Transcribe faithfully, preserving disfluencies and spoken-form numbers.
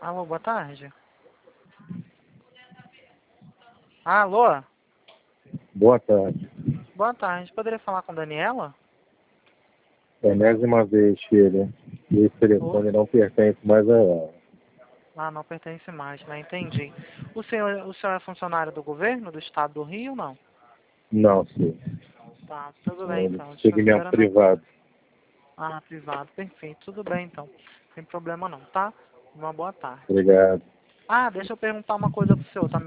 Alô, boa tarde. Alô, Boa tarde. boa tarde. Poderia falar com Daniela? Enésima vez, filha. E esse Ô, telefone não pertence mais a ela. ah, não pertence mais, né? Entendi. O senhor, o senhor é funcionário do governo do estado do Rio, não? Não, filho. Tá, tudo bem É então. Deixa eu segmento ver anotar. privado. Ah, privado, perfeito. Tudo bem então. Sem problema não, tá? Uma boa tarde. Obrigado. Ah, deixa eu perguntar uma coisa pro senhor, tá?